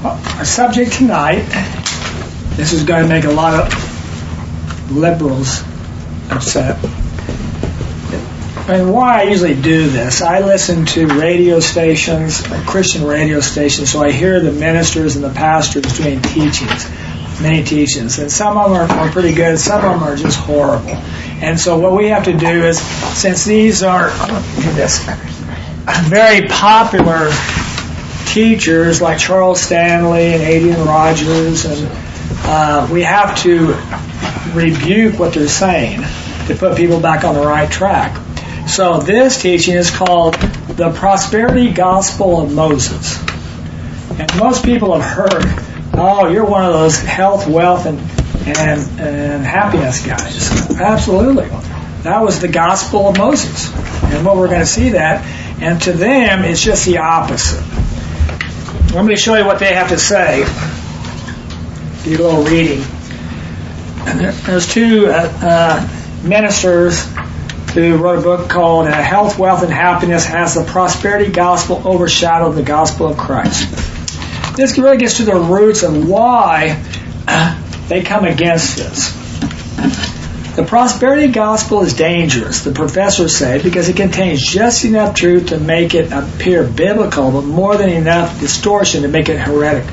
Our subject tonight, this is going to make a lot of liberals upset. And why I usually do this, I listen to radio stations, Christian radio stations, so I hear the ministers and the pastors doing teachings, many teachings. And some of them are pretty good, some of them are just horrible. And so what we have to do is, since these are very popular teachers like Charles Stanley and Adrian Rogers, and we have to rebuke what they're saying to put people back on the right track. So this teaching is called The Prosperity Gospel of Moses. And most people have heard, oh, you're one of those health, wealth, and happiness guys. Absolutely. That was the Gospel of Moses. And what we're going to see that. And to them, it's just the opposite. Let me show you what they have to say. Do a little reading. There's two ministers who wrote a book called Health, Wealth, and Happiness Has the Prosperity Gospel Overshadowed the Gospel of Christ. This really gets to the roots of why they come against this. The prosperity gospel is dangerous, the professors say, because it contains just enough truth to make it appear biblical, but more than enough distortion to make it heretical.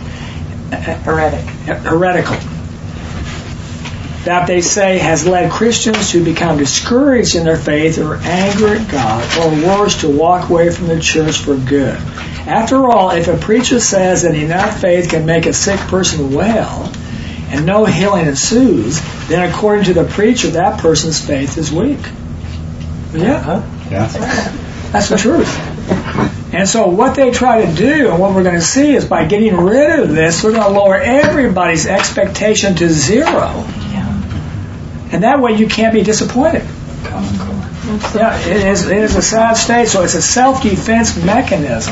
That, they say, has led Christians to become discouraged in their faith or angry at God, or worse, to walk away from the church for good. After all, if a preacher says that enough faith can make a sick person well, and no healing ensues, then according to the preacher, that person's faith is weak. Yeah. That's the truth. And so what they try to do, and what we're going to see, is by getting rid of this, we're going to lower everybody's expectation to zero. And that way you can't be disappointed. Yeah, it is a sad state. So it's a self-defense mechanism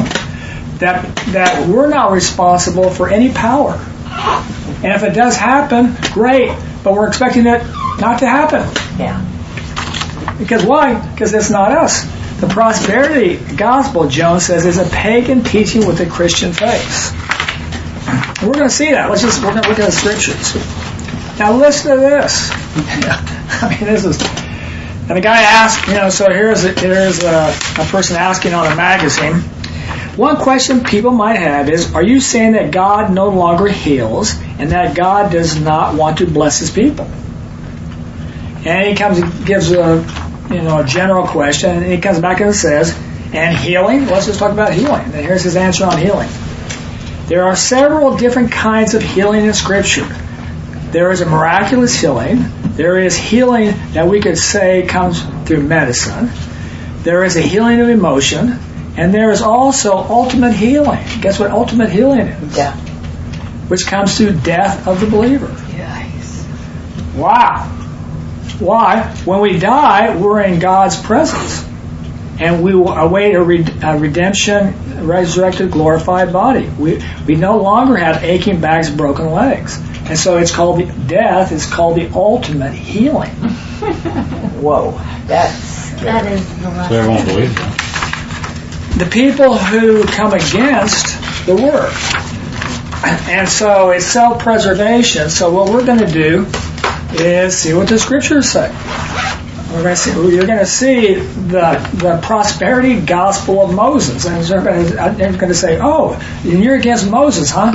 that we're not responsible for any power. And if it does happen, great, but we're expecting it not to happen. Yeah. Because why? Because it's not us. The prosperity gospel, Jones says, is a pagan teaching with a Christian face. And we're going to see that. We're going to look at the scriptures. Now listen to this. I mean, this is... And the guy asked, so here's a person asking on a magazine, one question people might have is, are you saying that God no longer heals and that God does not want to bless his people? And he gives a general question, and he comes back and says, and healing? Let's just talk about healing. And here's his answer on healing. There are several different kinds of healing in Scripture. There is a miraculous healing. There is healing that we could say comes through medicine. There is a healing of emotion. And there is also ultimate healing. Guess what ultimate healing is? Yeah. Which comes through death of the believer. Yes. Wow. Why? When we die, we're in God's presence. And we will await a redemption, resurrected, glorified body. We no longer have aching backs, broken legs. And so it's called death is called the ultimate healing. Whoa. That is the last. So everyone believes that. The people who come against the Word. And so it's self-preservation. So what we're going to do is see what the Scriptures say. You're going to see the prosperity gospel of Moses. And they're going to say, oh, you're against Moses, huh?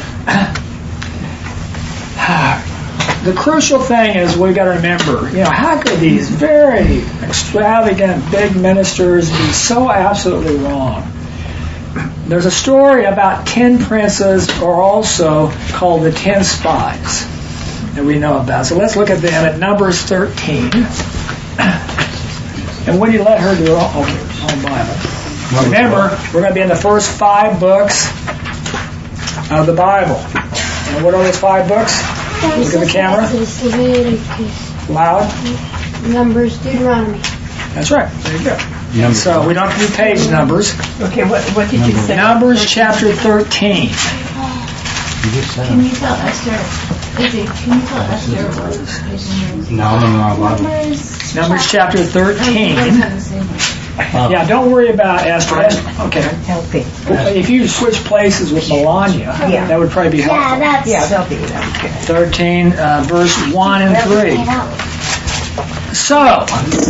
The crucial thing is we've got to remember, how could these very extravagant big ministers be so absolutely wrong? There's a story about 10 princes, or also called the 10 spies, that we know about. So let's look at them at Numbers 13. And when you let her do it, on Bible. Remember, we're going to be in the first 5 books of the Bible. And what are those 5 books? Look at the camera. Leviticus. Loud. Numbers, Deuteronomy. That's right. There you go. So we don't have to do page numbers. Okay, what did you say? Numbers chapter 13. Can you tell Esther? Can you tell Esther what page numbers? No. Numbers chapter 13. Yeah, don't worry about Esther. Okay. Healthy. If you switch places with Melania, that would probably be helpful. Yeah, they'll be good. 13, verse 1 and 3. So,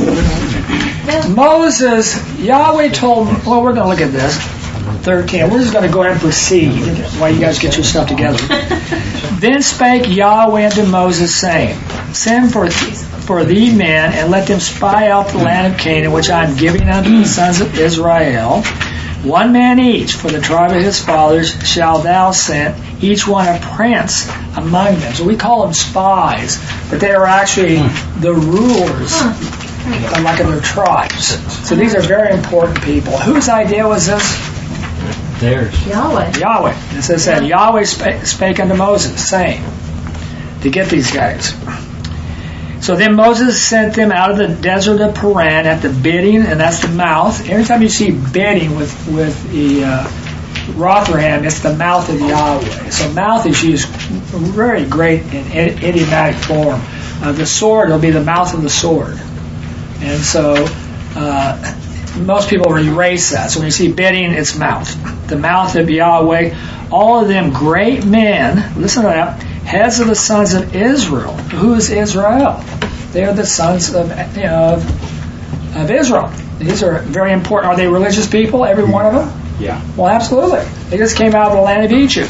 Moses, Yahweh told, well, we're going to look at this. 13. We're just going to go ahead and proceed while you guys get your stuff together. Then spake Yahweh unto Moses, saying, Send for thee men, and let them spy out the land of Canaan, which I am giving unto the sons of Israel. One man each, for the tribe of his fathers, shall thou send, each one a prince among them. So we call them spies, but they are actually the rulers, like in their tribes. So these are very important people. Whose idea was this? Theirs. Yahweh. It says that Yahweh spake unto Moses, saying, to get these guys. So then Moses sent them out of the desert of Paran at the bidding, and that's the mouth. Every time you see bidding with the Rotherham, it's the mouth of Yahweh. So mouth is used very great in idiomatic form. The sword will be the mouth of the sword. And so most people will erase that. So when you see bidding, it's mouth. The mouth of Yahweh. All of them great men, listen to that, heads of the sons of Israel. Who is Israel? They are the sons of Israel. These are very important. Are they religious people, every one of them? Yeah. Well, absolutely. They just came out of the land of Egypt.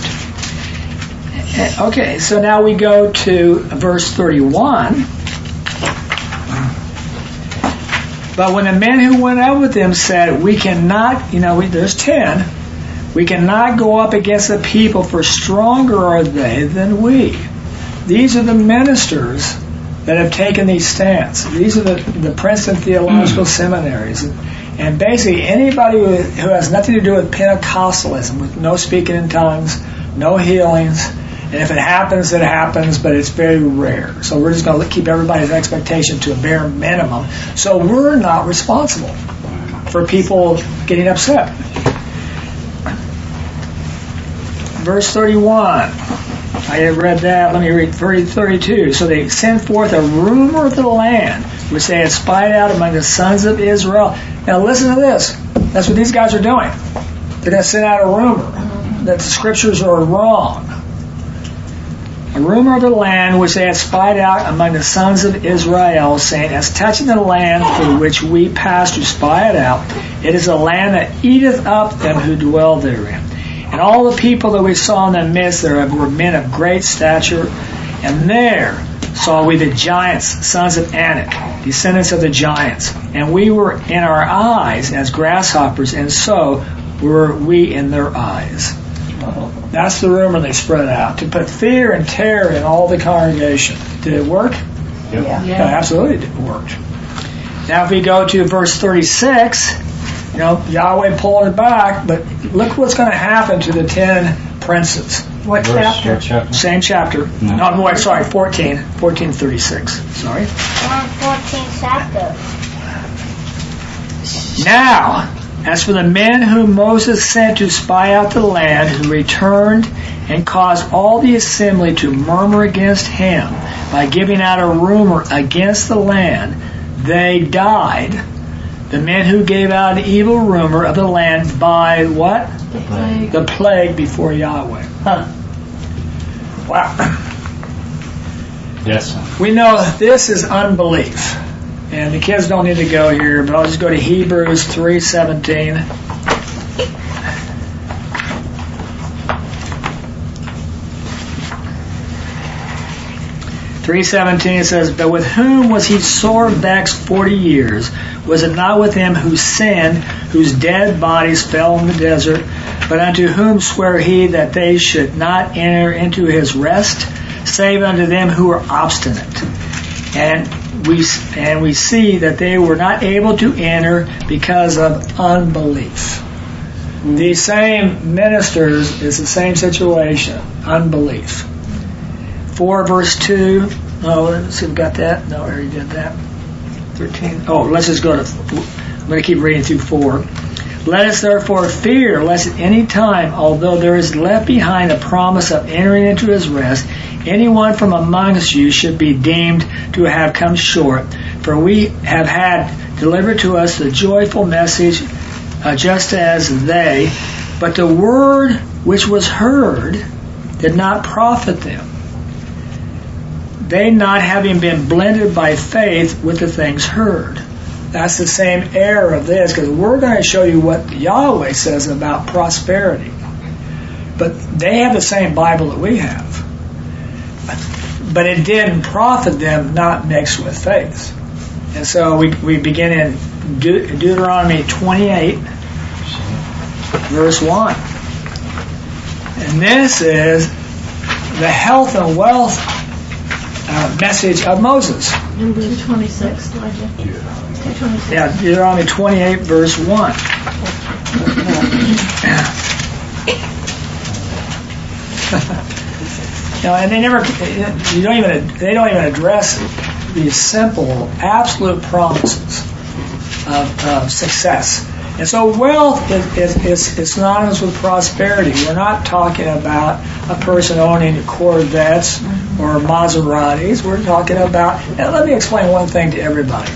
Okay, so now we go to verse 31. But when the men who went out with them said, we cannot, there's 10, we cannot go up against the people, for stronger are they than we. These are the ministers that have taken these stands. These are the Princeton Theological Seminaries. And basically anybody who has nothing to do with Pentecostalism, with no speaking in tongues, no healings, and if it happens, it happens, but it's very rare. So we're just going to keep everybody's expectation to a bare minimum. So we're not responsible for people getting upset. Verse 31. I had read that. Let me read 32. So they sent forth a rumor of the land, which they had spied out among the sons of Israel. Now listen to this. That's what these guys are doing. They're going to send out a rumor that the scriptures are wrong. A rumor of the land which they had spied out among the sons of Israel, saying, as touching the land through which we passed to spy it out, it is a land that eateth up them who dwell therein. And all the people that we saw in the midst thereof were men of great stature, and there saw we the giants, sons of Anak, descendants of the giants. And we were in our eyes as grasshoppers, and so were we in their eyes. That's the rumor they spread out, to put fear and terror in all the congregation. Did it work? Yeah. Absolutely it worked. Now if we go to verse 36, Yahweh pulled it back, but look what's going to happen to the 10 princes. What chapter? Same chapter. No, 1436. Sorry. 14 chapter. Now, as for the men whom Moses sent to spy out the land, who returned and caused all the assembly to murmur against him by giving out a rumor against the land, they died. The men who gave out an evil rumor of the land by what? The plague before Yahweh. Huh. Wow. Yes. We know this is unbelief. And the kids don't need to go here, but I'll just go to Hebrews 3:17. 3:17 says, but with whom was he sore vexed 40 years? Was it not with him who sinned, whose dead bodies fell in the desert? But unto whom sware he that they should not enter into his rest, save unto them who were obstinate? And we see that they were not able to enter because of unbelief. These same ministers is the same situation, unbelief. 4 verse 2. Oh, let's see if we got that. No, I already did that. 13. Oh, let's just go to, I'm going to keep reading through 4. Let us therefore fear, lest at any time, although there is left behind a promise of entering into his rest, anyone from amongst you should be deemed to have come short. For we have had delivered to us the joyful message, just as they, but the word which was heard did not profit them, they not having been blended by faith with the things heard. That's the same error of this, because we're going to show you what Yahweh says about prosperity. But they have the same Bible that we have. But it didn't profit them, not mixed with faith. And so we begin in Deuteronomy 28, verse 1. And this is the health and wealth message of Moses. Number 226, Elijah. 226. Yeah, Deuteronomy 28, verse 1. And they don't even address these simple, absolute promises of success. And so wealth is synonymous with prosperity. We're not talking about a person owning Corvettes or Maseratis. We're talking about, and let me explain one thing to everybody.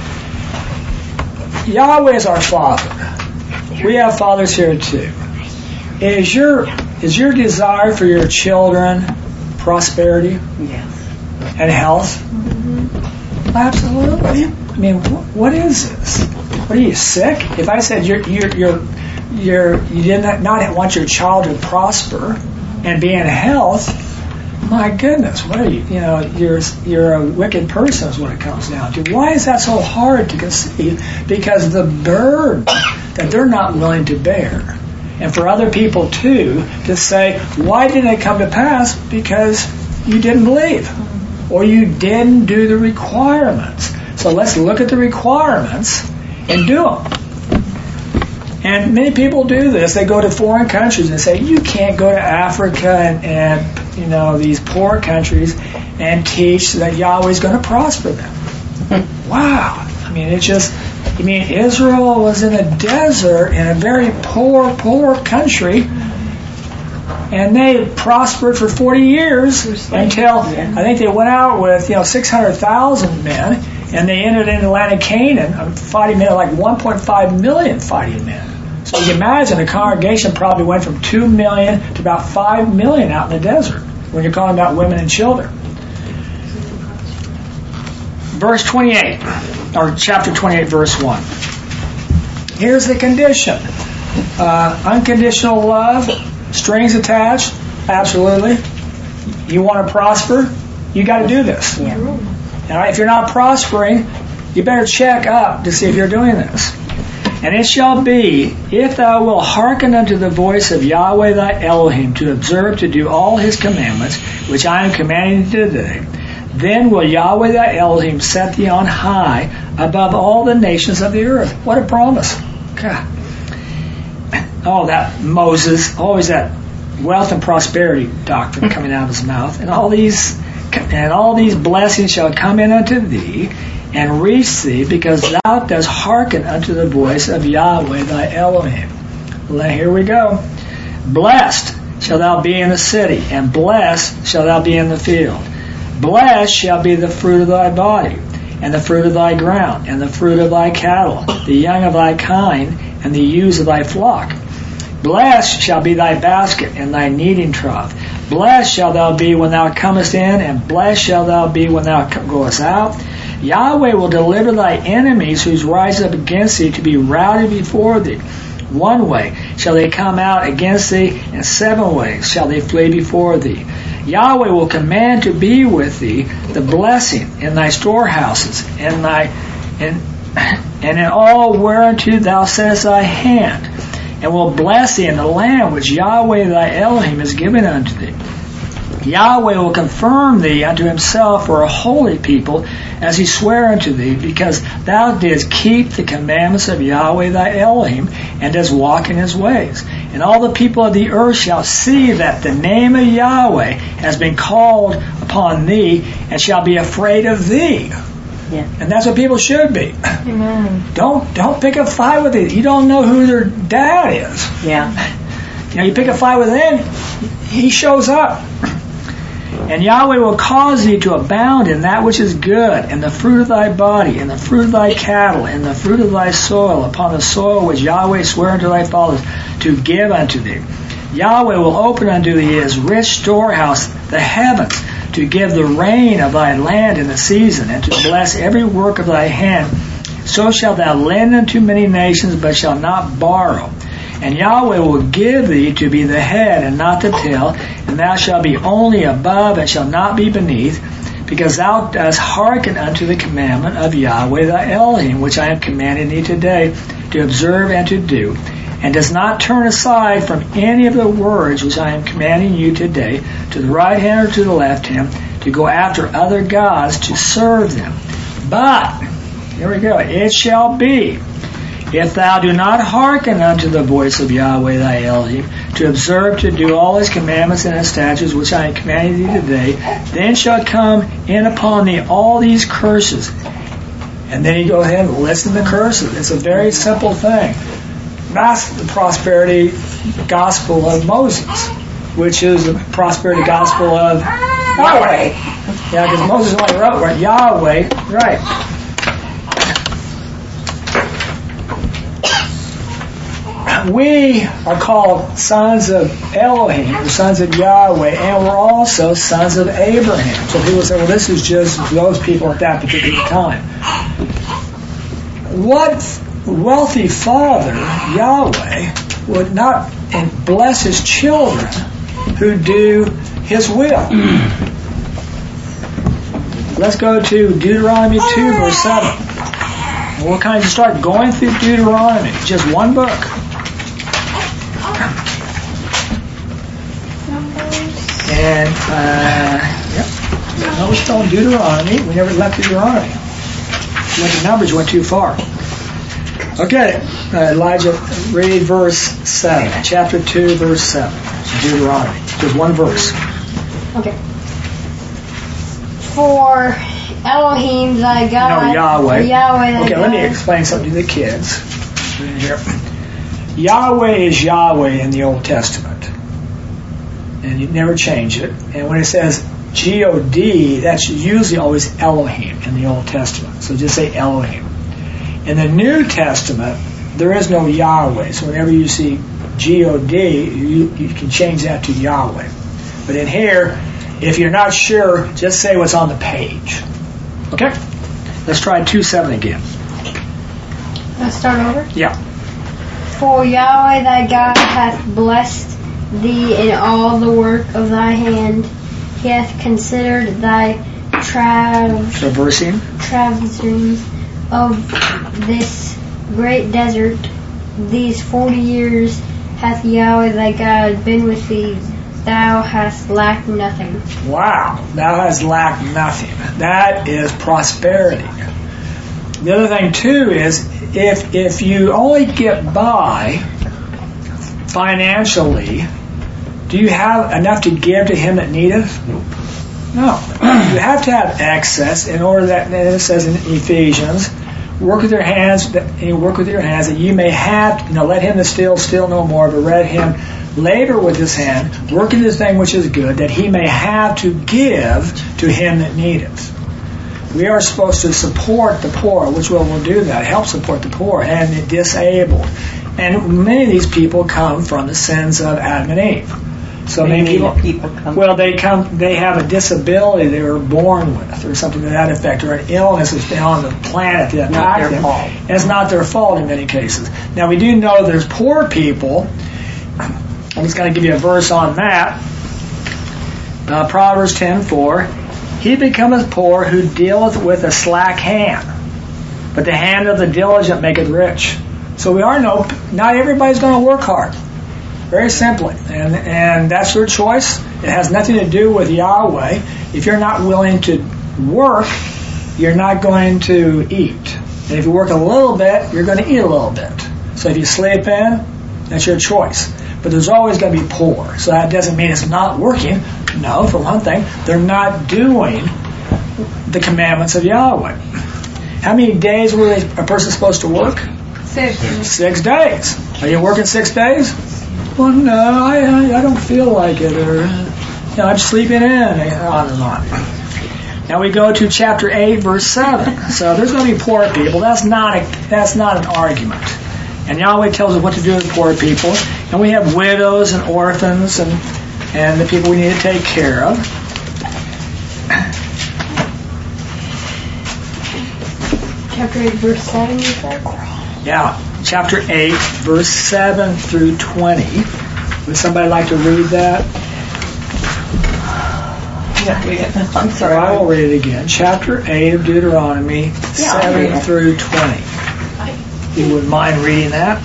Yahweh is our Father. We have fathers here too. Is your desire for your children prosperity? Yes. And health? Mm-hmm. Absolutely. I mean, what is this? What are you, sick? If I said you did not want your child to prosper and be in health, my goodness, what are you? You're a wicked person is what it comes down to. Why is that so hard to conceive? Because the burden that they're not willing to bear. And for other people too, to say, why didn't it come to pass? Because you didn't believe. Or you didn't do the requirements. So let's look at the requirements and do them. And many people do this. They go to foreign countries and say, you can't go to Africa and these poor countries and teach that Yahweh's going to prosper them. Wow. Israel was in a desert in a very poor country, and they prospered for 40 years until I think they went out with 600,000 men, and they entered into the land of Canaan, fighting men like 1.5 million fighting men. So you can imagine the congregation probably went from 2 million to about 5 million out in the desert when you're calling about women and children. Verse 28, or chapter 28, verse 1. Here's the condition. Unconditional love, strings attached, absolutely. You want to prosper, you got to do this. Yeah. Now, if you're not prospering, you better check up to see if you're doing this. And it shall be, if thou wilt hearken unto the voice of Yahweh thy Elohim, to observe to do all his commandments, which I am commanding thee today, then will Yahweh thy Elohim set thee on high above all the nations of the earth. What a promise. God. Oh, that Moses, always that wealth and prosperity doctrine coming out of his mouth. And all these blessings shall come in unto thee and reach thee, because thou dost hearken unto the voice of Yahweh thy Elohim. Well, here we go. Blessed shall thou be in the city, and blessed shall thou be in the field. Blessed shall be the fruit of thy body, and the fruit of thy ground, and the fruit of thy cattle, the young of thy kind, and the ewes of thy flock. Blessed shall be thy basket and thy kneading trough. Blessed shall thou be when thou comest in, and blessed shall thou be when thou goest out. Yahweh will deliver thy enemies who rise up against thee to be routed before thee. One way shall they come out against thee, and 7 ways shall they flee before thee. Yahweh will command to be with thee the blessing in thy storehouses, and in all whereunto thou settest thy hand, and will bless thee in the land which Yahweh thy Elohim has given unto thee. Yahweh will confirm thee unto himself for a holy people, as he sware unto thee, because thou didst keep the commandments of Yahweh thy Elohim, and didst walk in his ways. And all the people of the earth shall see that the name of Yahweh has been called upon thee, and shall be afraid of thee. Yeah. And that's what people should be. Amen. Don't pick a fight with it. You don't know who their dad is. Yeah. You pick a fight with him, he shows up. And Yahweh will cause thee to abound in that which is good, in the fruit of thy body, in the fruit of thy cattle, in the fruit of thy soil, upon the soil which Yahweh sware unto thy fathers to give unto thee. Yahweh will open unto thee his rich storehouse, the heavens, to give the rain of thy land in the season, and to bless every work of thy hand. So shalt thou lend unto many nations, but shalt not borrow. And Yahweh will give thee to be the head and not the tail, and thou shalt be only above and shalt not be beneath, because thou dost hearken unto the commandment of Yahweh thy Elohim, which I am commanding thee today, to observe and to do, and does not turn aside from any of the words which I am commanding you today, to the right hand or to the left hand, to go after other gods to serve them. But, here we go, it shall be, if thou do not hearken unto the voice of Yahweh thy Elohim, to observe to do all his commandments and his statutes which I am commanding thee today, then shall come in upon thee all these curses. And then you go ahead and listen to the curses. It's a very simple thing. That's the prosperity gospel of Moses, which is the prosperity gospel of Yahweh. Yeah, because Moses only wrote right, Yahweh, right. We are called sons of Elohim, or sons of Yahweh, and we're also sons of Abraham. So people say, well, this is just those people at that particular time. What wealthy father, Yahweh, would not bless his children who do his will? Let's go to Deuteronomy 2, verse 7. We'll kind of start going through Deuteronomy, just one book. And, no, we're still in Deuteronomy. We never left Deuteronomy. Went to Numbers, went too far. Okay, Elijah, read verse 7. Chapter 2, verse 7. Deuteronomy. Just one verse. Okay. For Elohim thy God. No, Yahweh. Yahweh thy okay, God. let me explain something to the kids. Here. Yahweh is Yahweh in the Old Testament. And you never change it. And when it says G-O-D, that's usually always Elohim in the Old Testament. So just say Elohim. In the New Testament, there is no Yahweh. So whenever you see G-O-D, you can change that to Yahweh. But in here, if you're not sure, just say what's on the page. Okay? Let's try 2:7 again. Let's start over. Yeah. For Yahweh thy God hath blessed thee in all the work of thy hand. He hath considered thy traversing of this great desert. These 40 years hath Yahweh thy God been with thee. Thou hast lacked nothing. Wow. Thou hast lacked nothing. That is prosperity. The other thing, too, is if you only get by financially, do you have enough to give to him that needeth? No. You have to have excess in order that, it says in Ephesians, work with your hands that you may have, let him that steals steal no more, but let him labor with his hand, work in this thing which is good, that he may have to give to him that needeth. We are supposed to support the poor, which will do that, help support the poor and the disabled. And many of these people come from the sins of Adam and Eve. So many people come. Well, they have a disability they were born with, or something to that effect, or an illness that's been on the planet that attacked them. And it's not their fault in many cases. Now, we do know there's poor people. I'm just going to give you a verse on that. Proverbs 10:4. He becometh poor who dealeth with a slack hand, but the hand of the diligent maketh rich. So not everybody's going to work hard. Very simply. And that's your choice. It has nothing to do with Yahweh. If you're not willing to work, you're not going to eat. And if you work a little bit, you're going to eat a little bit. So if you sleep in, that's your choice. But there's always going to be poor. So that doesn't mean it's not working. No, for one thing, they're not doing the commandments of Yahweh. How many days were a person supposed to work? 6. 6 days. Are you working 6 days? Well, no, I don't feel like it. Or I'm sleeping in, and on and on. Now we go to chapter 8, verse 7. So there's going to be poor people. That's not an argument. And Yahweh tells us what to do with poor people. And we have widows and orphans and the people we need to take care of. Chapter 8, verse 7, you said? Yeah, chapter 8, verse 7 through 20. Would somebody like to read that? I'm sorry. I will read it again. Chapter 8 of Deuteronomy, 7 through 20. You wouldn't mind reading that?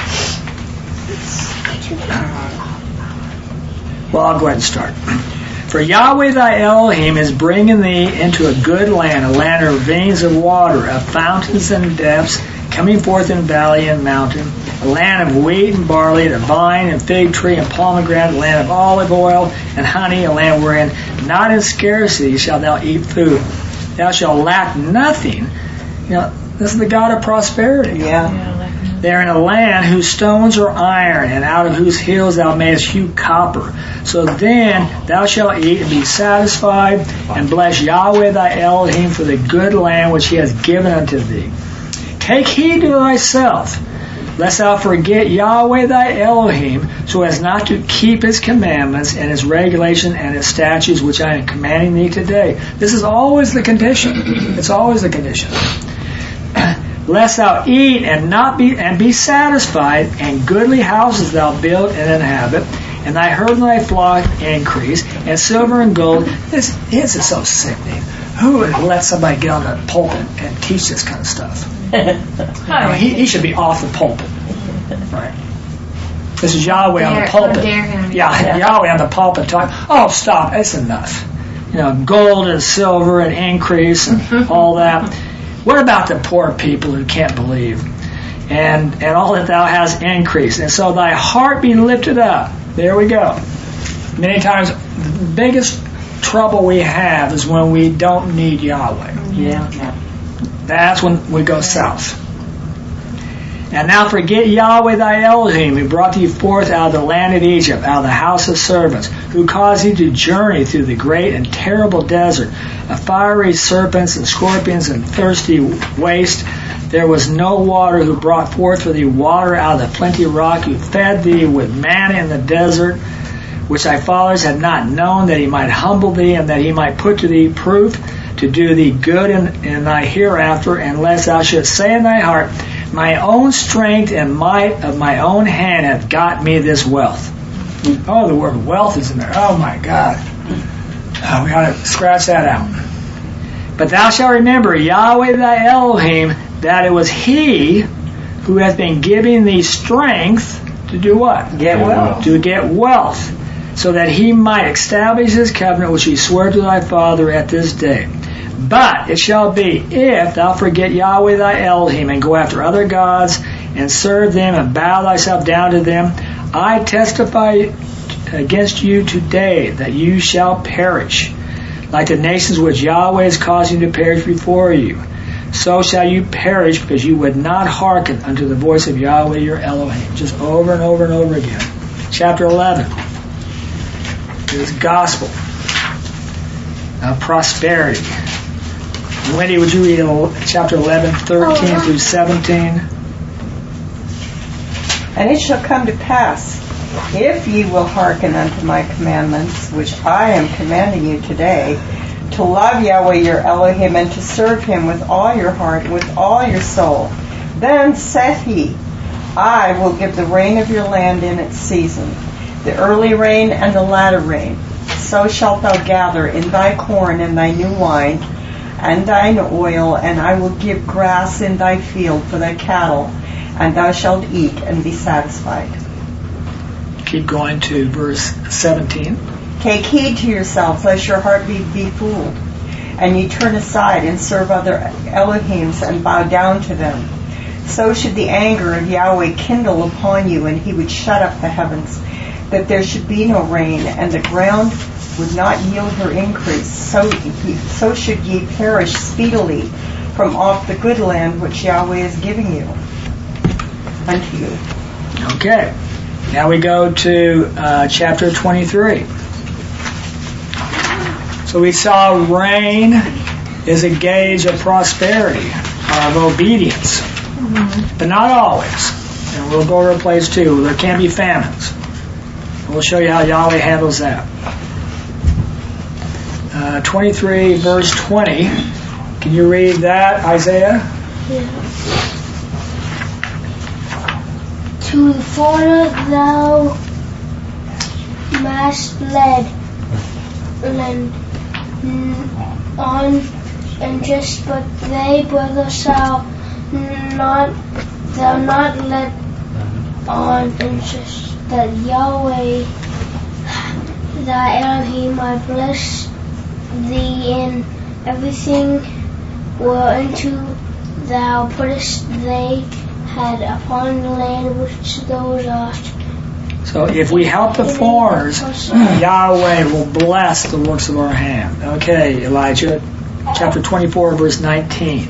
Well, I'll go ahead and start. For Yahweh thy Elohim is bringing thee into a good land, a land of ravines of water, of fountains and depths, coming forth in valley and mountain, a land of wheat and barley, a vine and fig tree and pomegranate, a land of olive oil and honey, a land wherein not in scarcity shalt thou eat food. Thou shalt lack nothing. This is the God of prosperity. Yeah. They are in a land whose stones are iron, and out of whose hills thou mayest hew copper. So then thou shalt eat and be satisfied, and bless Yahweh thy Elohim for the good land which he has given unto thee. Take heed to thyself, lest thou forget Yahweh thy Elohim, so as not to keep his commandments and his regulations and his statutes which I am commanding thee today. This is always the condition. It's always the condition. Lest thou eat and be satisfied, and goodly houses thou build and inhabit, and thy herd and thy flock increase, and silver and gold. This is so sickening. Who would let somebody get on the pulpit and teach this kind of stuff? He should be off the pulpit. Right. This is Yahweh on the pulpit. Yeah, Yahweh on the pulpit talking. Oh, stop. It's enough. Gold and silver and increase and all that. What about the poor people who can't believe? And all that thou hast increased. And so thy heart be lifted up. There we go. Many times, the biggest trouble we have is when we don't need Yahweh. Yeah. That's when we go south. And now forget Yahweh thy Elohim, who brought thee forth out of the land of Egypt, out of the house of servants, who caused thee to journey through the great and terrible desert, of fiery serpents and scorpions and thirsty waste. There was no water, who brought forth for thee water out of the plenty rock, who fed thee with manna in the desert, which thy fathers had not known, that he might humble thee, and that he might put to thee proof, to do thee good in thy hereafter, unless thou shouldst say in thy heart, my own strength and might of my own hand hath got me this wealth. Oh, the word wealth is in there. Oh my God. We got to scratch that out. But thou shalt remember Yahweh thy Elohim, that it was he who hath been giving thee strength to do what? Get wealth. To get wealth, so that he might establish his covenant which he swore to thy father at this day. But it shall be, if thou forget Yahweh thy Elohim, and go after other gods, and serve them, and bow thyself down to them, I testify against you today that you shall perish, like the nations which Yahweh is causing to perish before you. So shall you perish, because you would not hearken unto the voice of Yahweh your Elohim. Just over and over and over again. Chapter 11 is gospel of prosperity. Wendy, would you read chapter 11, 13 through 17? And it shall come to pass, if ye will hearken unto my commandments, which I am commanding you today, to love Yahweh your Elohim, and to serve him with all your heart, with all your soul, then saith he, I will give the rain of your land in its season, the early rain and the latter rain. So shalt thou gather in thy corn and thy new wine, and thine oil, and I will give grass in thy field for thy cattle, and thou shalt eat and be satisfied. Keep going to verse 17. Take heed to yourselves, lest your heart be fooled, and ye turn aside and serve other Elohims and bow down to them. So should the anger of Yahweh kindle upon you, and he would shut up the heavens, that there should be no rain, and the ground would not yield her increase. So should ye perish speedily from off the good land which Yahweh is giving you unto you. Okay. Now we go to chapter 23. So we saw rain is a gauge of prosperity, of obedience. But not always. And we'll go to a place too. There can be famines. We'll show you how Yahweh handles that. 23 verse 20. Can you read that, Isaiah? Yeah. To the foreigner thou must lend on and just, but they brother shall not let on and just, that Yahweh thy Elohim I bless thee in everything whereunto thou puttest thy hand upon the land which thou dost. So if we help the foreigners, Yahweh will bless the works of our hand. Okay, Elijah, chapter 24, verse 19.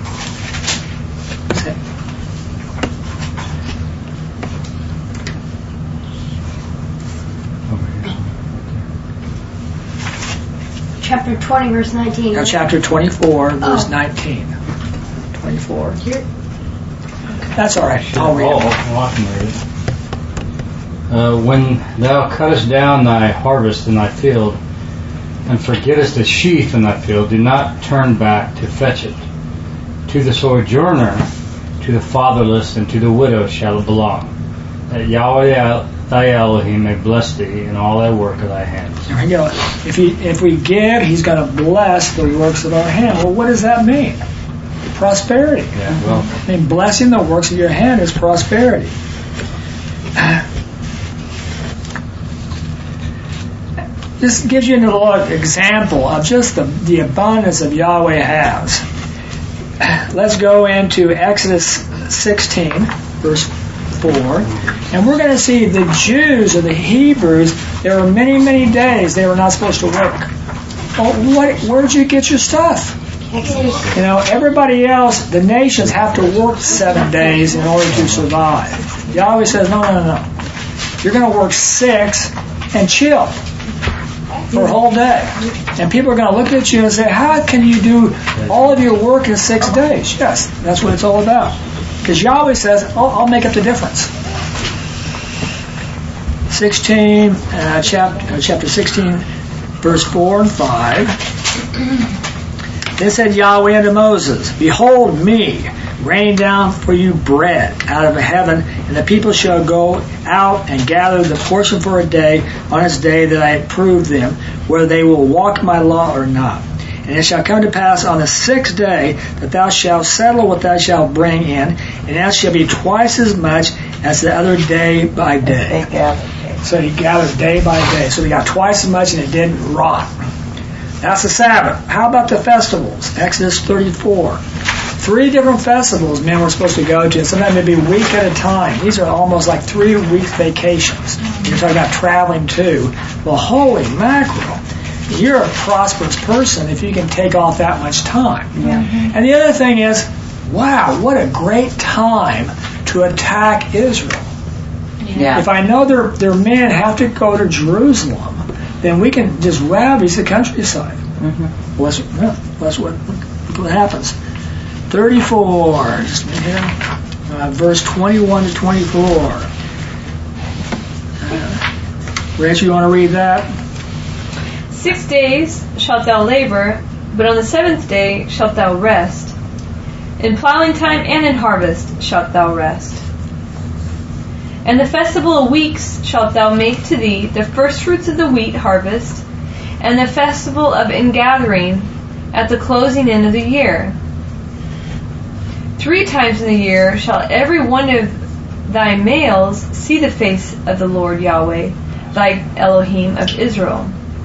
Chapter 20, verse 19. Now, chapter 24, verse 19. 24. Here. That's all right. I'll read it. I can read it. When thou cuttest down thy harvest in thy field, and forgettest the sheaf in thy field, do not turn back to fetch it. To the sojourner, to the fatherless, and to the widow shall it belong, that Yahweh thy Elohim may bless thee in all thy work of thy hands. There we go. If we give, He's going to bless the works of our hand. Well, what does that mean? Prosperity. Yeah, well, I mean, blessing the works of your hand is prosperity. This gives you a little example of just the abundance that Yahweh has. Let's go into Exodus 16, verse 4. And we're going to see the Jews or the Hebrews, there were many, many days they were not supposed to work. Well, where'd you get your stuff? You know, everybody else, the nations have to work 7 days in order to survive. Yahweh says, no. You're going to work 6 and chill for a whole day. And people are going to look at you and say, how can you do all of your work in 6 days? Yes, that's what it's all about. Because Yahweh says, I'll make up the difference. Chapter 16, verse 4 and 5. Then said Yahweh unto Moses, behold me, rain down for you bread out of heaven, and the people shall go out and gather the portion for a day on its day that I approve them, whether they will walk my law or not. And it shall come to pass on the 6th day that thou shalt settle what thou shalt bring in, and that shall be twice as much as the other day by day. So he gathered day by day. So we got twice as much and it didn't rot. That's the Sabbath. How about the festivals? Exodus 34. 3 different festivals men were supposed to go to. Sometimes it'd be a week at a time. These are almost like 3-week vacations. You're talking about traveling too. Well, holy mackerel. You're a prosperous person if you can take off that much time. Yeah. And the other thing is, wow, what a great time to attack Israel. Yeah. If I know their men have to go to Jerusalem, then we can just ravage the countryside. Mm-hmm. Well, that's what happens. 34, just here, verse 21 to 24. Rich, you want to read that? 6 days shalt thou labor, but on the 7th day shalt thou rest. In plowing time and in harvest shalt thou rest. And the festival of weeks shalt thou make to thee, the firstfruits of the wheat harvest, and the festival of ingathering at the closing in of the year. 3 times in the year shall every one of thy males see the face of the Lord Yahweh, thy Elohim of Israel.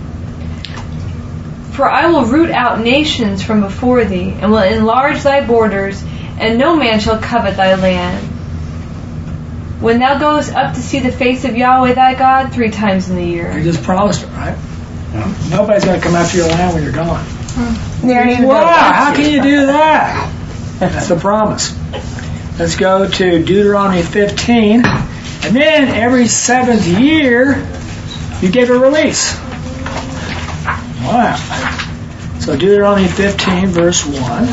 For I will root out nations from before thee, and will enlarge thy borders, and no man shall covet thy land. When thou goest up to see the face of Yahweh thy God 3 times in the year. I just promised it, right? Yeah. Nobody's going to come after your land when you're gone. Wow, how can you do that? That's the promise. Let's go to Deuteronomy 15. And then every 7th year, you gave a release. Wow. So Deuteronomy 15, verse 1.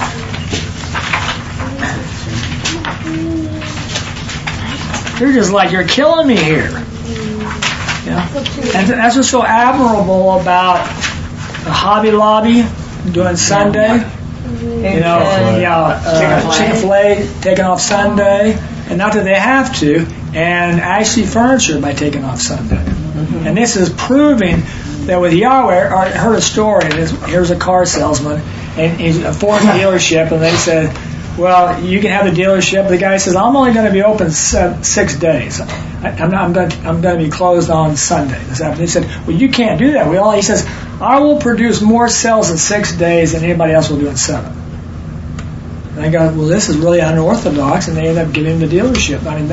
You're just like, you're killing me here. Yeah. And that's what's so admirable about the Hobby Lobby doing Sunday. You know, Chick-fil-A taking off Sunday, and not that they have to, and Ashley Furniture by taking off Sunday. And this is proving that with Yahweh. I heard a story. Here's a car salesman, and he's a Ford dealership, and they said, well, you can have the dealership. The guy says, I'm only going to be open 6 days. I'm going to be closed on Sunday. He said, well, you can't do that. He says, I will produce more sales in 6 days than anybody else will do in 7. And I go, well, this is really unorthodox, and they end up giving him the dealership. I mean,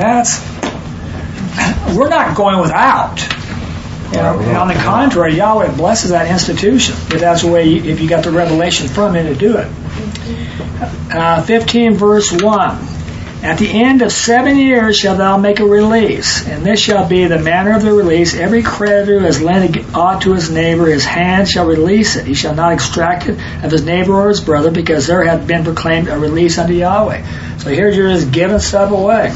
we're not going without. You know, on the contrary, Yahweh blesses that institution. If that's the way, if you got the revelation from Him to do it. 15 verse 1. At the end of 7 years shalt thou make a release, and this shall be the manner of the release. Every creditor who has lent aught to his neighbor, his hand shall release it. He shall not extract it of his neighbor or his brother, because there hath been proclaimed a release unto Yahweh. So here you're just giving stuff away.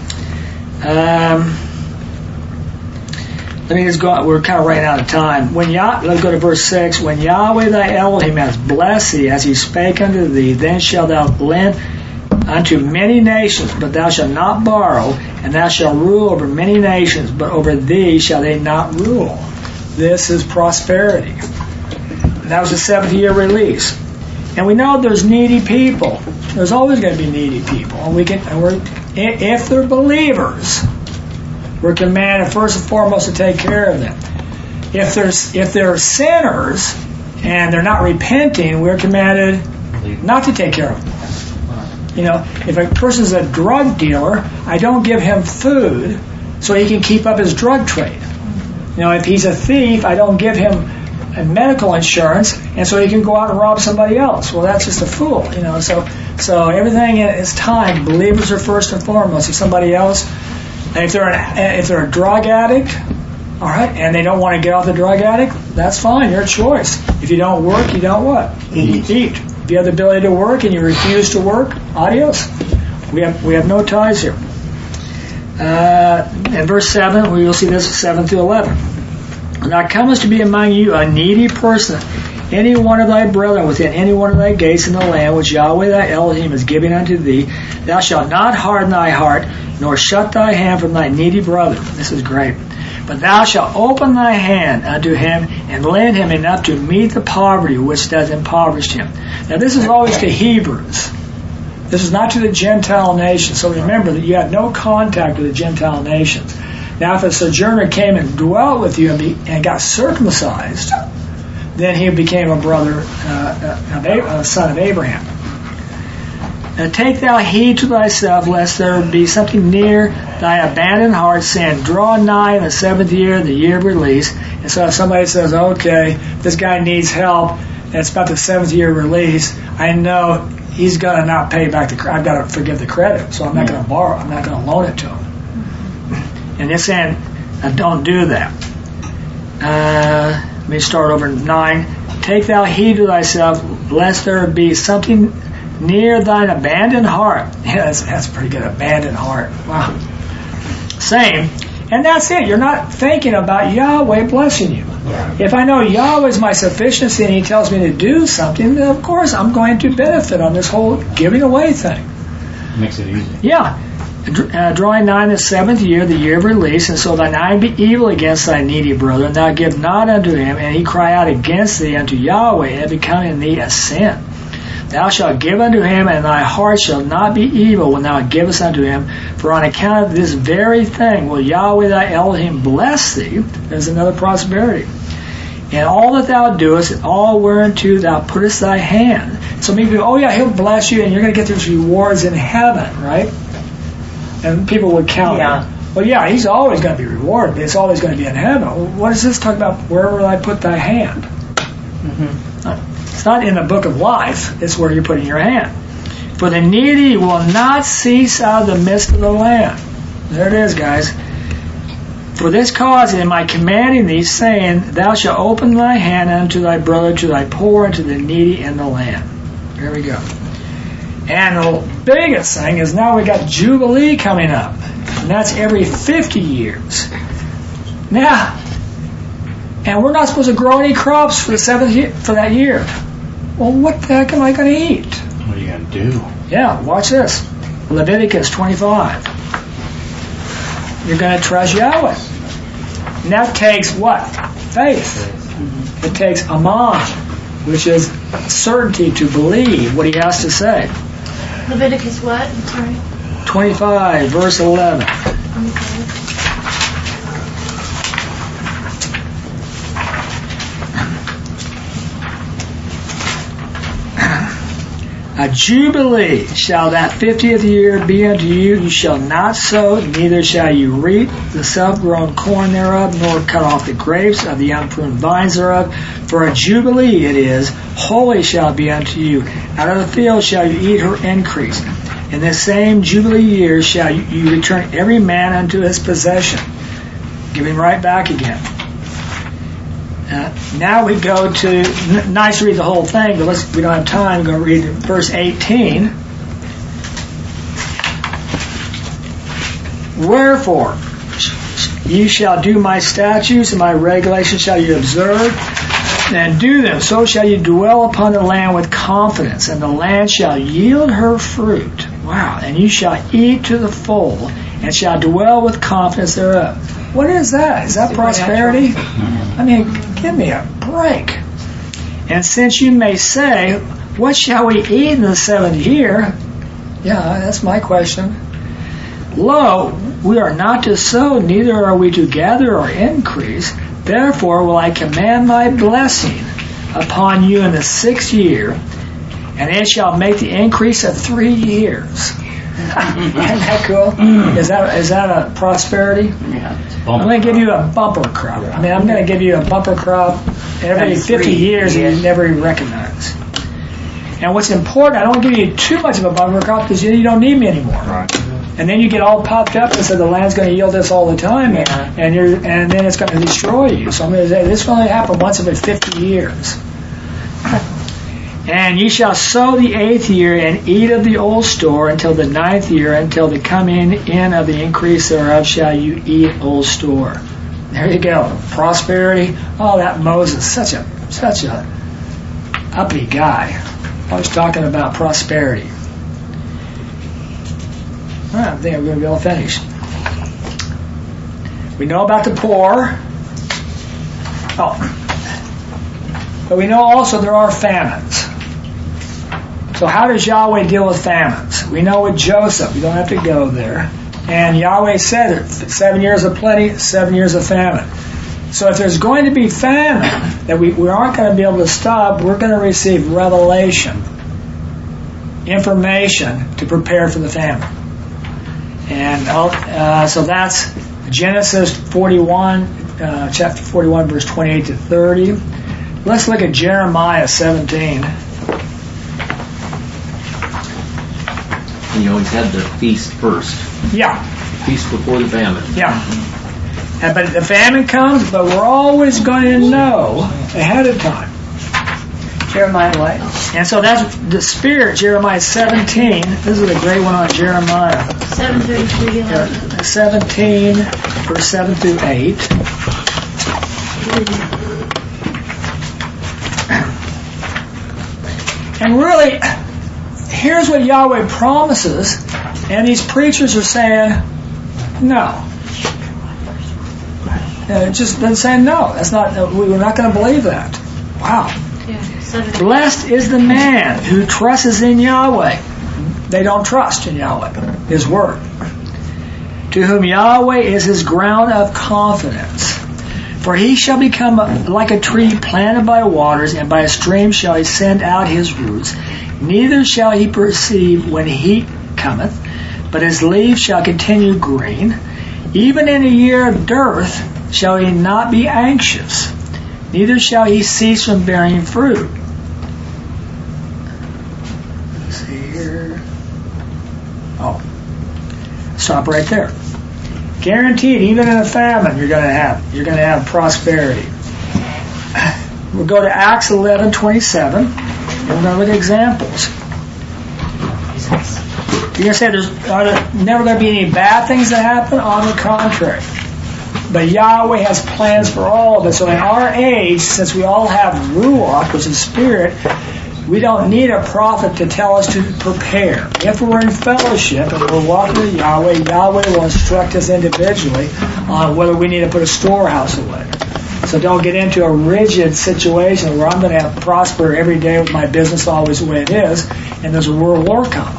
Let me just go. We're kind of running out of time. Let's go to verse 6. When Yahweh thy Elohim has blessed thee, as He spake unto thee, then shalt thou lend unto many nations, but thou shalt not borrow, and thou shalt rule over many nations, but over thee shall they not rule. This is prosperity. And that was the 7th year release. And we know there's needy people. There's always going to be needy people, and if they're believers, we're commanded first and foremost to take care of them. If they're sinners and they're not repenting, we're commanded not to take care of them. You know, if a person's a drug dealer, I don't give him food so he can keep up his drug trade. You know, if he's a thief, I don't give him a medical insurance and so he can go out and rob somebody else. Well, that's just a fool. You know, so everything in its time. Believers are first and foremost. If somebody else. If they're a drug addict, all right, and they don't want to get off the drug addict, that's fine, your choice. If you don't work, you don't what? Eat. If you have the ability to work and you refuse to work, adios. We have no ties here. In verse 7, we will see this 7 through 11. When thou comest to be among you a needy person, any one of thy brethren within any one of thy gates in the land which Yahweh thy Elohim is giving unto thee, thou shalt not harden thy heart, nor shut thy hand from thy needy brother. This is great. But thou shalt open thy hand unto him, and lend him enough to meet the poverty which doth impoverish him. Now this is always to Hebrews. This is not to the Gentile nations. So remember that you had no contact with the Gentile nations. Now if a sojourner came and dwelt with you and got circumcised, then he became a brother, a son of Abraham. And take thou heed to thyself, lest there be something near thy abandoned heart, saying, draw nigh in the 7th year, the year of release. And so if somebody says, okay, this guy needs help, and it's about the 7th year release, I know he's going to not pay back I've got to forgive the credit, so I'm not going to borrow, I'm not going to loan it to him. And it's saying, don't do that. Let me start over 9. Take thou heed to thyself, lest there be something near thine abandoned heart. Yeah, that's pretty good. Abandoned heart. Wow. Same. And that's it. You're not thinking about Yahweh blessing you. If I know Yahweh is my sufficiency and He tells me to do something, then of course I'm going to benefit on this whole giving away thing. Makes it easy. Yeah. Drawing nigh the 7th year, the year of release, and so thine eye be evil against thy needy brother, and thou give not unto him, and he cry out against thee unto Yahweh, and it become in thee a sin. Thou shalt give unto him, and thy heart shall not be evil when thou givest unto him. For on account of this very thing will Yahweh thy Elohim bless thee. There's another prosperity. And all that thou doest, and all whereunto thou puttest thy hand. So maybe, oh yeah, He'll bless you, and you're going to get these rewards in heaven, right? And people would count. Yeah. Well, yeah, He's always going to be rewarded. It's always going to be in heaven. Well, what does this talk about? Wherever I put thy hand. Mm-hmm. It's not in the book of life. It's where you're putting your hand. For the needy will not cease out of the midst of the land. There it is, guys. For this cause am I commanding thee, saying, Thou shalt open thy hand unto thy brother, to thy poor, and to the needy in the land. There we go. And the biggest thing is now we got Jubilee coming up. And that's every 50 years. Now, and we're not supposed to grow any crops for the 7th year, for that year. Well, what the heck am I going to eat? What are you going to do? Yeah, watch this. Leviticus 25. You're going to trust Yahweh. And that takes what? Faith. It takes aman, which is certainty to believe what he has to say. Leviticus what? I'm sorry. 25, verse 11. A jubilee shall that 50th year be unto you. You shall not sow, neither shall you reap the self-grown corn thereof, nor cut off the grapes of the unpruned vines thereof. For a jubilee it is, holy shall be unto you. Out of the field shall you eat her increase. In the same jubilee year shall you return every man unto his possession. Give him right back again. Now we go to, nice to read the whole thing, but we don't have time. We're going to read verse 18. Wherefore, ye shall do my statutes and my regulations shall you observe, and do them. So shall you dwell upon the land with confidence, and the land shall yield her fruit. Wow. And you shall eat to the full, and shall dwell with confidence thereof. What is that? Is that prosperity? I mean, give me a break. And since you may say, what shall we eat in the 7th year? Yeah, that's my question. Lo, we are not to sow, neither are we to gather or increase. Therefore will I command my blessing upon you in the 6th year, and it shall make the increase of 3 years. Isn't that cool? Is that a prosperity? Yeah. I'm going to give you a bumper crop. I mean, I'm going to give you a bumper crop every 50 years and you never even recognize. And what's important, I don't give you too much of a bumper crop because you don't need me anymore. Right. And then you get all popped up and say the land's going to yield this all the time, and then it's going to destroy you. So I'm going to say this will only happen once every 50 years. And ye shall sow the 8th year, and eat of the old store until the 9th year, until the coming in of the increase thereof shall you eat old store. There you go. Prosperity. Oh, that Moses, such a uppity guy. I was talking about prosperity. All right, I think I'm going to be able to finish. We know about the poor. But we know also there are famines. So how does Yahweh deal with famines? We know with Joseph. We don't have to go there. And Yahweh said it, 7 years of plenty, 7 years of famine. So if there's going to be famine that we aren't going to be able to stop, we're going to receive revelation, information to prepare for the famine. And so that's Genesis 41, chapter 41, verse 28 to 30. Let's look at Jeremiah 17. And you always had the feast first. Yeah. Feast before the famine. Yeah. But the famine comes, but we're always going to know ahead of time. Jeremiah what? And so that's the Spirit, Jeremiah 17. This is a great one on Jeremiah. 17, verse 7 through 8. And really, here's what Yahweh promises, and these preachers are saying, no. Just been saying no. That's not. We're not going to believe that. Wow. Blessed is the man who trusts in Yahweh. They don't trust in Yahweh, His Word. To whom Yahweh is his ground of confidence. For he shall become like a tree planted by waters, and by a stream shall he send out his roots. Neither shall he perceive when heat cometh, but his leaves shall continue green. Even in a year of dearth shall he not be anxious, neither shall he cease from bearing fruit. Let's see here. Stop right there. Guaranteed, even in a famine, you're going to have prosperity. We'll go to Acts 11:27, and we're going to look at examples. You're going to say are there never going to be any bad things that happen? On the contrary. But Yahweh has plans for all of us. So in our age, since we all have Ruach, which is spirit, we don't need a prophet to tell us to prepare. If we're in fellowship and we're walking with Yahweh, Yahweh will instruct us individually on whether we need to put a storehouse away. So don't get into a rigid situation where I'm going to have prosper every day with my business always the way it is, and there's a world war coming.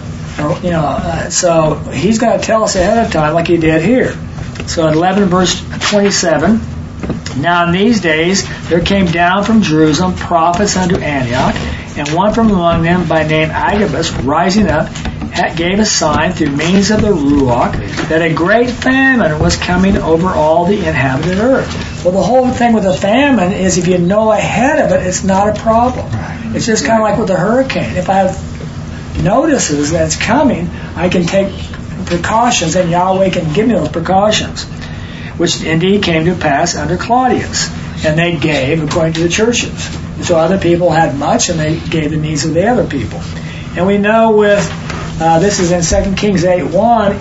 So he's going to tell us ahead of time like he did here. So 11 verse 27, now in these days there came down from Jerusalem prophets unto Antioch, and one from among them by name Agabus, rising up, gave a sign through means of the Ruach that a great famine was coming over all the inhabited earth. Well, the whole thing with a famine is if you know ahead of it, it's not a problem. It's just kind of like with a hurricane. If I have notices that it's coming, I can take precautions, and Yahweh can give me those precautions, which indeed came to pass under Claudius. And they gave according to the churches. And so other people had much, and they gave the needs of the other people. And we know with, this is in 2 Kings 8:1,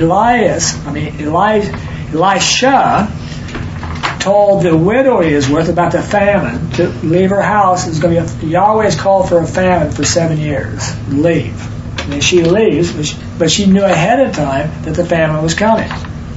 Elisha told the widow of Israel about the famine to leave her house. It's going to be Yahweh has called for a famine for 7 years. Leave. And then she leaves, but she knew ahead of time that the famine was coming.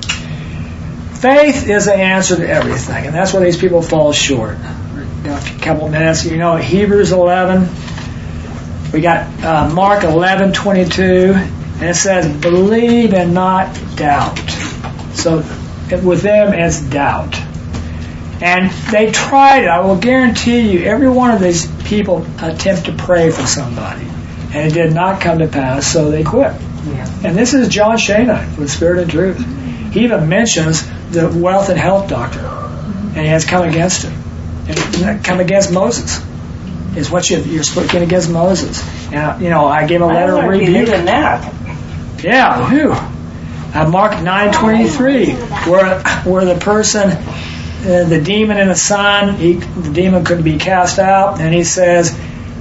Faith is the answer to everything, and that's where these people fall short. Got a couple of minutes. Hebrews 11. We got Mark 11:22, and it says, "Believe and not doubt." So with them, it's doubt. And they tried it. I will guarantee you, every one of these people attempt to pray for somebody, and it did not come to pass, so they quit. Yeah. And this is John Sheinite with Spirit and Truth. He even mentions the wealth and health doctrine, and he has come against it. And come against Moses is what you're speaking against Moses. And I gave a letter of rebuke. Even that. Yeah, whew. Mark 9:23, where the person, the demon in the son, the demon couldn't be cast out, and he says,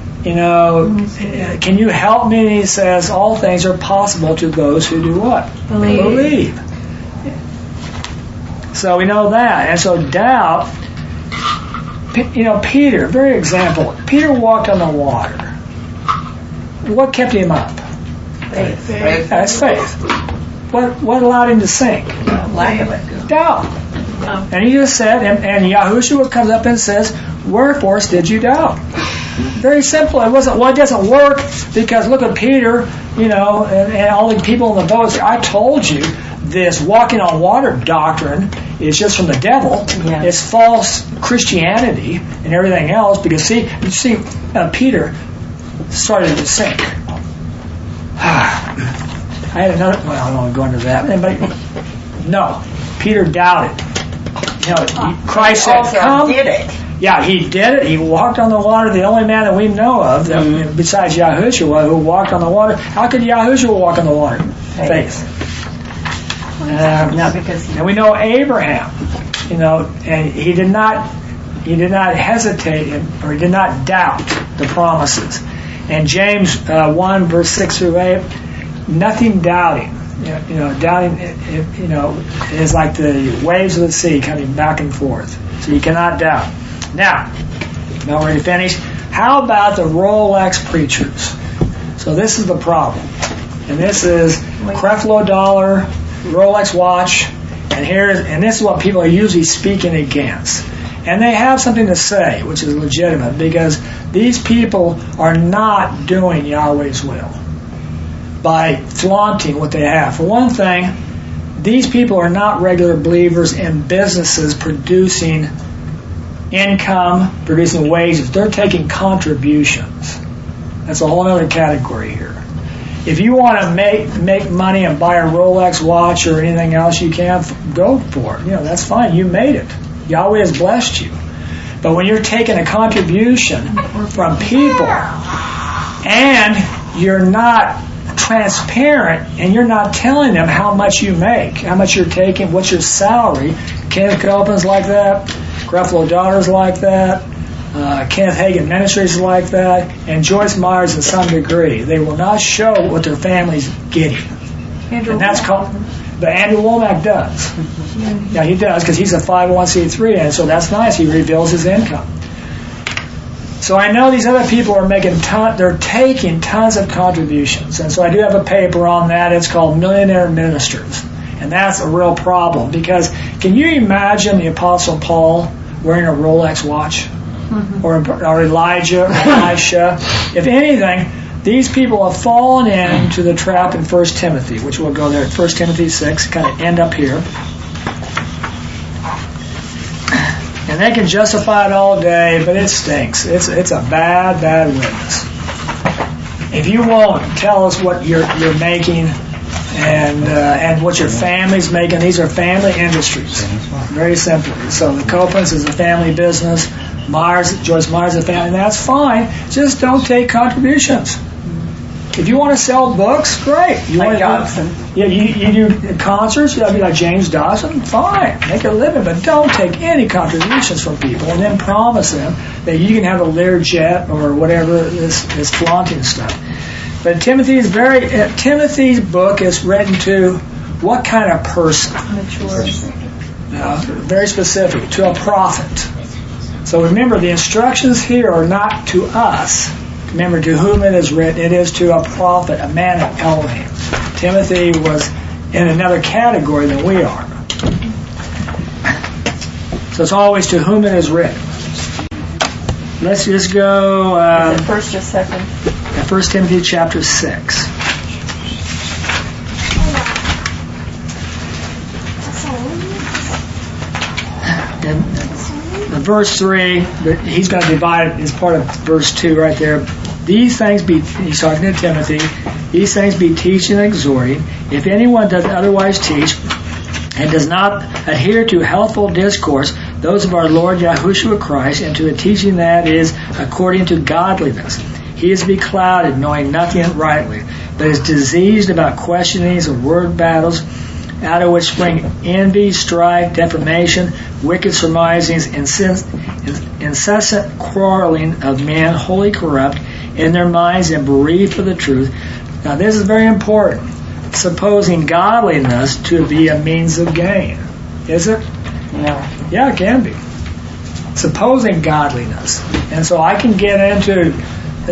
can you help me? And he says, all things are possible to those who do what? Believe. So we know that. And so doubt, Peter, very example. Peter walked on the water. What kept him up? Faith. That's faith. What allowed him to sink? Lack of it. Doubt. And he just said, and Yahushua comes up and says, "Wherefore did you doubt?" Very simple. It doesn't work because look at Peter, and all the people in the boat say, "I told you this walking on water doctrine is just from the devil. Yeah. It's false Christianity and everything else." Because Peter started to sink. I had another. Well, I don't want to go into that. But no, Peter doubted. Christ said, "Come." Did it. Yeah, he did it. He walked on the water. The only man that we know of, besides Yahushua, who walked on the water. How could Yahushua walk on the water? Faith. And we know Abraham. And he did not hesitate or he did not doubt the promises. And James 1 verse 6 through 8, nothing doubting. Doubting, is like the waves of the sea coming back and forth. So you cannot doubt. Now we're ready to finish. How about the Rolex preachers? So this is the problem. And this is Creflo Dollar, Rolex watch, and this is what people are usually speaking against. And they have something to say, which is legitimate, because these people are not doing Yahweh's will by flaunting what they have. For one thing, these people are not regular believers in businesses producing income, producing wages. They're taking contributions. That's a whole other category here. If you want to make money and buy a Rolex watch or anything else you can, go for it. That's fine. You made it. Yahweh has blessed you. But when you're taking a contribution from people and you're not transparent and you're not telling them how much you make, how much you're taking, what's your salary. Kenneth Copeland's like that. Gruffalo Daughters like that. Kenneth Hagin Ministries is like that. And Joyce Myers to some degree. They will not show what their family's getting. And that's called... But Andrew Womack does. Yeah, he does because he's a 501c3, and so that's nice. He reveals his income. So I know these other people are they're taking tons of contributions, and so I do have a paper on that. It's called Millionaire Ministers, and that's a real problem because can you imagine the Apostle Paul wearing a Rolex watch, or Elijah, or Elisha? If anything, these people have fallen into the trap in 1 Timothy, which we'll go there at 1 Timothy 6, kind of end up here. And they can justify it all day, but it stinks. It's a bad, bad witness. If you won't tell us what you're making and what your family's making, these are family industries. Very simply. So the Copelands is a family business. Joyce Myers is a family, and that's fine. Just don't take contributions. If you want to sell books, great. You like Dodson. You do concerts, you be like James Dodson, fine. Make a living, but don't take any contributions from people and then promise them that you can have a Learjet or whatever this flaunting stuff. But Timothy's book is written to what kind of person? Mature. Very specific, to a prophet. So remember, the instructions here are not to us. Remember, to whom it is written, it is to a prophet, a man of Elohim. Timothy was in another category than we are. So it's always to whom it is written. Let's just go... is it first or second? 1 Timothy chapter 6. And verse 3, he's going to divide it as part of verse 2 right there. These things he's talking to Timothy, these things be teaching and exhorting. If anyone does otherwise teach and does not adhere to healthful discourse, those of our Lord Yahushua Christ, and to a teaching that is according to godliness, he is beclouded, knowing nothing rightly, but is diseased about questionings of word battles, out of which spring envy, strife, defamation, wicked surmisings, incessant quarreling of men, wholly corrupt in their minds and bereaved of the truth. Now this is very important. Supposing godliness to be a means of gain. Is it? No. Yeah, it can be. Supposing godliness. And so I can get into a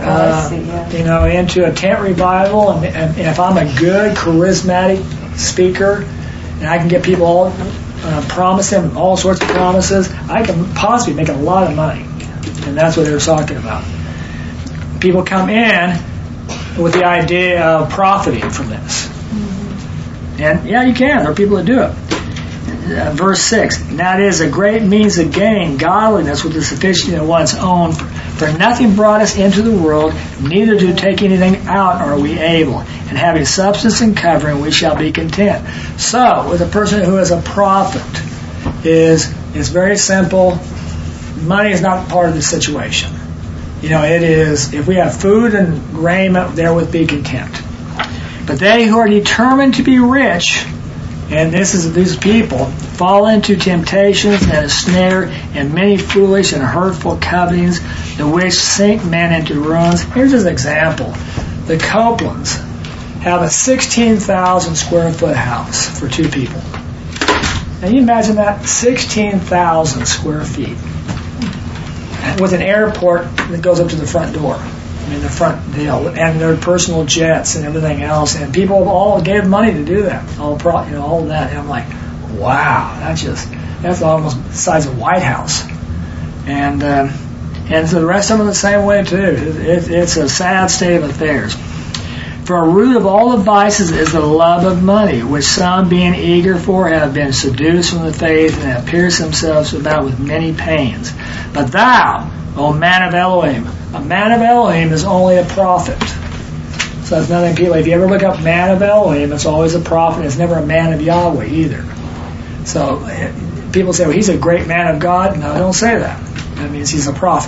tent revival, and if I'm a good, charismatic speaker, and I can get people all promise them all sorts of promises, I can possibly make a lot of money. And that's what they were talking about. People come in with the idea of profiting from this. And yeah, you can. There are people that do it. Verse 6, that is a great means of gain, godliness with the sufficiency of one's own. For nothing brought us into the world, neither to take anything out are we able. And having substance and covering, we shall be content. So, with a person who is a prophet, it's very simple. Money is not part of the situation. It is, if we have food and raiment, therewith be content. But they who are determined to be rich, and these people, fall into temptations and a snare and many foolish and hurtful covetings, the which sink men into ruins. Here's an example. The Copelands have a 16,000 square foot house for two people. Now you imagine that, 16,000 square feet, with an airport that goes up to the front door. The front deal, and their personal jets and everything else, and people all gave money to do that, all of that. And I'm like, wow, that's almost the size of White House, and so the rest of them are the same way too. It's a sad state of affairs. For a root of all the vices is the love of money, which some, being eager for, have been seduced from the faith and have pierced themselves about with many pains. But thou, O man of Elohim, a man of Elohim is only a prophet. So that's nothing. People, if you ever look up man of Elohim, it's always a prophet. It's never a man of Yahweh either. So people say, well, he's a great man of God. No, don't say that. That means he's a prophet.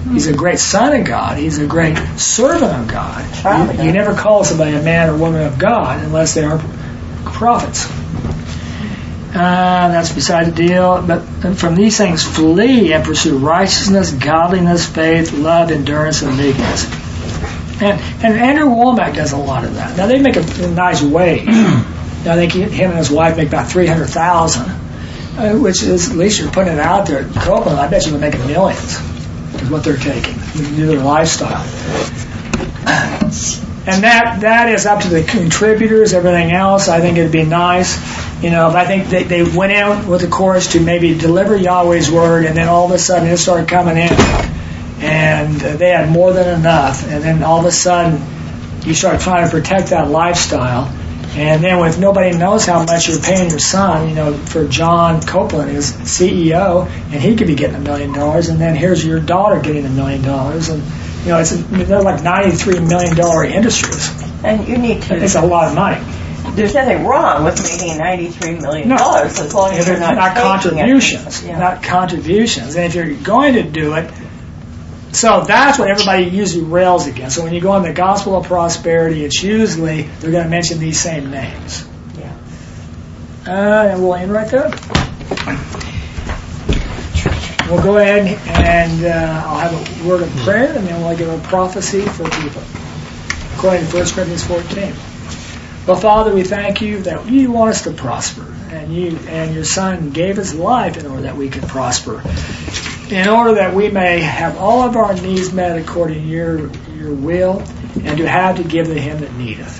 He's a great son of God. He's a great servant of God. You never call somebody a man or woman of God unless they are prophets. That's beside the deal. But from these things flee and pursue righteousness, godliness, faith, love, endurance, and meekness. And Andrew Womack does a lot of that. Now they make a nice wage. I think him and his wife make about $300,000, which is, at least you're putting it out there. Copeland, I bet you would make millions. Is what they're taking. Do their lifestyle. And that is up to the contributors. Everything else, I think it'd be nice. If I think they went in with the chorus to maybe deliver Yahweh's word, and then all of a sudden it started coming in, and they had more than enough, and then all of a sudden you start trying to protect that lifestyle, and then with nobody knows how much you're paying your son, for John Copeland is CEO, and he could be getting $1 million, and then here's your daughter getting $1 million, and they're like $93 million industries. And you need to. It's a lot of money. There's nothing wrong with making $93 million as long as you're not contributions. Not contributions. And if you're going to do it, so that's what everybody usually rails against. So when you go on the Gospel of Prosperity, it's usually they're going to mention these same names. Yeah. And we'll end right there. We'll go ahead and I'll have a word of prayer, and then we'll give a prophecy for people, according to 1 Corinthians 14. Well, Father, we thank you that you want us to prosper, and you and your Son gave his life in order that we could prosper, in order that we may have all of our needs met according to your will, and to have to give to him that needeth.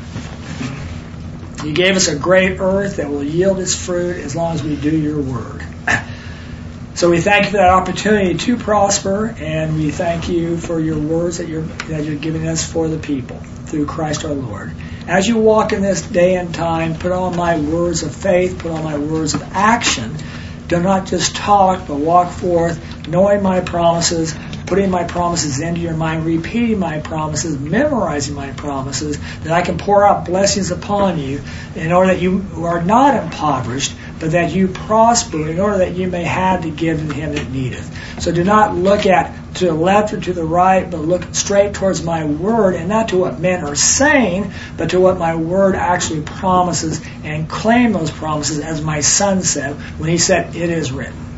You gave us a great earth that will yield its fruit as long as we do your word. So we thank you for that opportunity to prosper, and we thank you for your words that you're giving us for the people through Christ our Lord. As you walk in this day and time, put on my words of faith, put on my words of action. Do not just talk, but walk forth, knowing my promises, putting my promises into your mind, repeating my promises, memorizing my promises, that I can pour out blessings upon you in order that you are not impoverished, but that you prosper in order that you may have to give to him that needeth. So do not look to the left or to the right, but look straight towards my word, and not to what men are saying, but to what my word actually promises, and claim those promises as my Son said when he said, "It is written."